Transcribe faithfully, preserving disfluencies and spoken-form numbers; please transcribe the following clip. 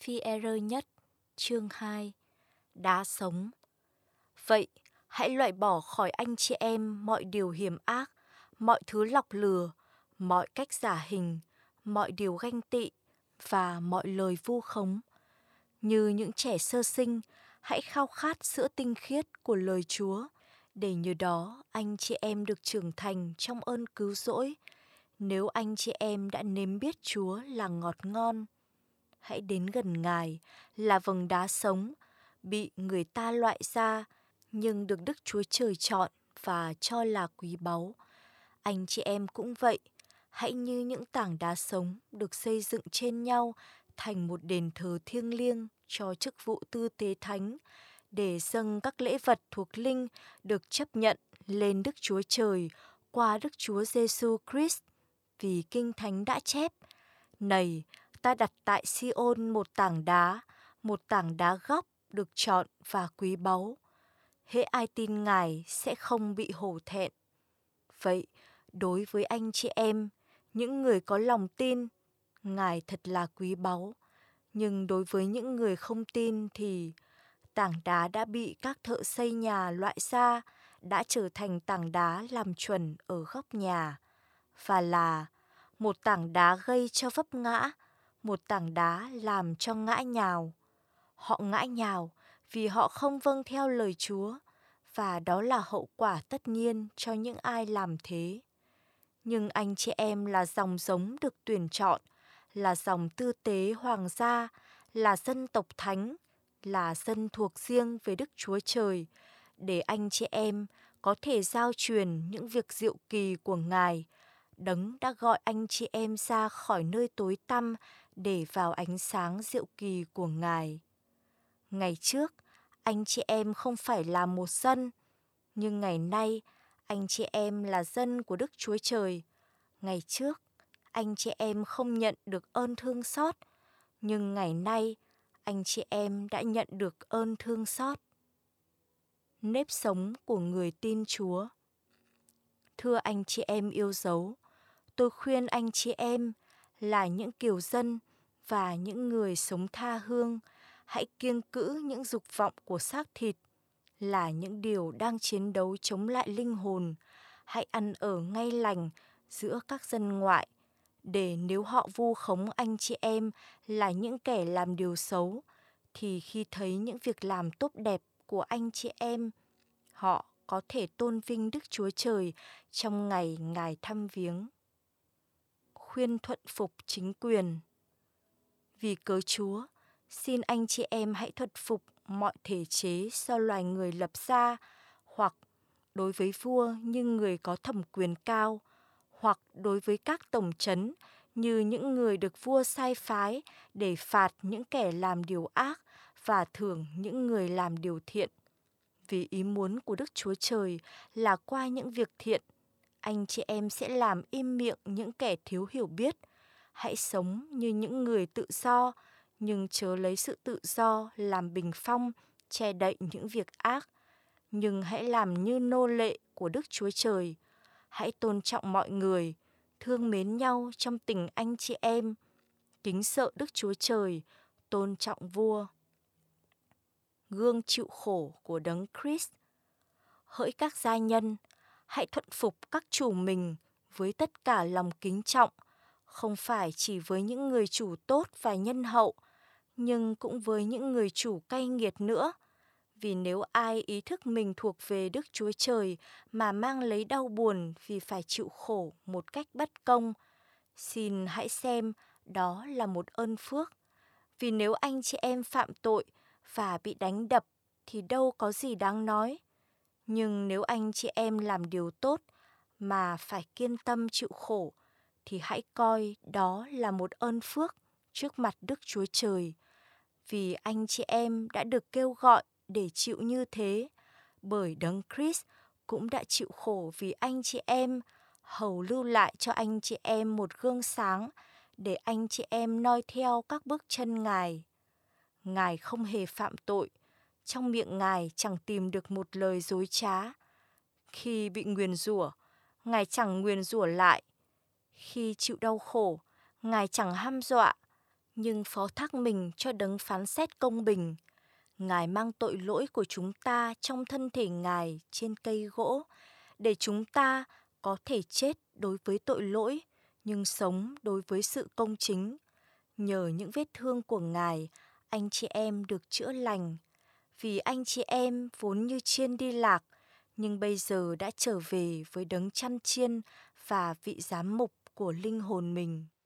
Phi-e-rơ nhất, chương hai. Đá sống. Vậy, hãy loại bỏ khỏi anh chị em mọi điều hiểm ác, mọi thứ lọc lừa, mọi cách giả hình, mọi điều ganh tị và mọi lời vu khống. Như những trẻ sơ sinh, hãy khao khát sữa tinh khiết của lời Chúa, để nhờ đó anh chị em được trưởng thành trong ơn cứu rỗi. Nếu anh chị em đã nếm biết Chúa là ngọt ngon, hãy đến gần Ngài là vầng đá sống, bị người ta loại ra, nhưng được Đức Chúa Trời chọn và cho là quý báu. Anh chị em cũng vậy, hãy như những tảng đá sống được xây dựng trên nhau thành một đền thờ thiêng liêng cho chức vụ tư tế thánh, để dâng các lễ vật thuộc linh được chấp nhận lên Đức Chúa Trời qua Đức Chúa Giêsu Christ. Vì Kinh Thánh đã chép: Này, ta đặt tại Si-ôn một tảng đá, một tảng đá góc được chọn và quý báu. Hễ ai tin Ngài sẽ không bị hổ thẹn. Vậy, đối với anh chị em, những người có lòng tin, Ngài thật là quý báu. Nhưng đối với những người không tin thì tảng đá đã bị các thợ xây nhà loại ra, đã trở thành tảng đá làm chuẩn ở góc nhà, và là một tảng đá gây cho vấp ngã, một tảng đá làm cho ngã nhào. Họ ngã nhào vì họ không vâng theo lời Chúa, và đó là hậu quả tất nhiên cho những ai làm thế. Nhưng anh chị em là dòng giống được tuyển chọn, là dòng tư tế hoàng gia, là dân tộc thánh, là dân thuộc riêng về Đức Chúa Trời, để anh chị em có thể giao truyền những việc diệu kỳ của Ngài, Đấng đã gọi anh chị em ra khỏi nơi tối tăm để vào ánh sáng diệu kỳ của Ngài. Ngày trước, anh chị em không phải là một dân, nhưng ngày nay, anh chị em là dân của Đức Chúa Trời. Ngày trước, anh chị em không nhận được ơn thương xót, nhưng ngày nay, anh chị em đã nhận được ơn thương xót. Nếp sống của người tin Chúa. Thưa anh chị em yêu dấu, tôi khuyên anh chị em là những kiều dân và những người sống tha hương, hãy kiêng cữ những dục vọng của xác thịt, là những điều đang chiến đấu chống lại linh hồn. Hãy ăn ở ngay lành giữa các dân ngoại, để nếu họ vu khống anh chị em là những kẻ làm điều xấu, thì khi thấy những việc làm tốt đẹp của anh chị em, họ có thể tôn vinh Đức Chúa Trời trong ngày Ngài thăm viếng. Khuyên thuận phục chính quyền. Vì cớ Chúa, xin anh chị em hãy thuận phục mọi thể chế do loài người lập ra, hoặc đối với vua như người có thẩm quyền cao, hoặc đối với các tổng trấn như những người được vua sai phái để phạt những kẻ làm điều ác và thưởng những người làm điều thiện. Vì ý muốn của Đức Chúa Trời là qua những việc thiện, anh chị em sẽ làm im miệng những kẻ thiếu hiểu biết. Hãy sống như những người tự do, nhưng chớ lấy sự tự do làm bình phong, che đậy những việc ác. Nhưng hãy làm như nô lệ của Đức Chúa Trời. Hãy tôn trọng mọi người, thương mến nhau trong tình anh chị em, kính sợ Đức Chúa Trời, tôn trọng vua. Gương chịu khổ của Đấng Christ. Hỡi các gia nhân, hãy thuận phục các chủ mình với tất cả lòng kính trọng, không phải chỉ với những người chủ tốt và nhân hậu, nhưng cũng với những người chủ cay nghiệt nữa. Vì nếu ai ý thức mình thuộc về Đức Chúa Trời mà mang lấy đau buồn vì phải chịu khổ một cách bất công, xin hãy xem đó là một ơn phước. Vì nếu anh chị em phạm tội và bị đánh đập thì đâu có gì đáng nói. Nhưng nếu anh chị em làm điều tốt mà phải kiên tâm chịu khổ, thì hãy coi đó là một ơn phước trước mặt Đức Chúa Trời. Vì anh chị em đã được kêu gọi để chịu như thế, bởi Đấng Christ cũng đã chịu khổ vì anh chị em, hầu lưu lại cho anh chị em một gương sáng, để anh chị em noi theo các bước chân Ngài. Ngài không hề phạm tội, trong miệng Ngài chẳng tìm được một lời dối trá. Khi bị nguyền rủa, Ngài chẳng nguyền rủa lại. Khi chịu đau khổ, Ngài chẳng hăm dọa. nhưng phó thác mình cho đấng phán xét công bình. Ngài mang tội lỗi của chúng ta trong thân thể Ngài trên cây gỗ, để chúng ta có thể chết đối với tội lỗi, nhưng sống đối với sự công chính. Nhờ những vết thương của Ngài, anh chị em được chữa lành. Vì anh chị em vốn như chiên đi lạc, nhưng bây giờ đã trở về với đấng chăn chiên và vị giám mục của linh hồn mình.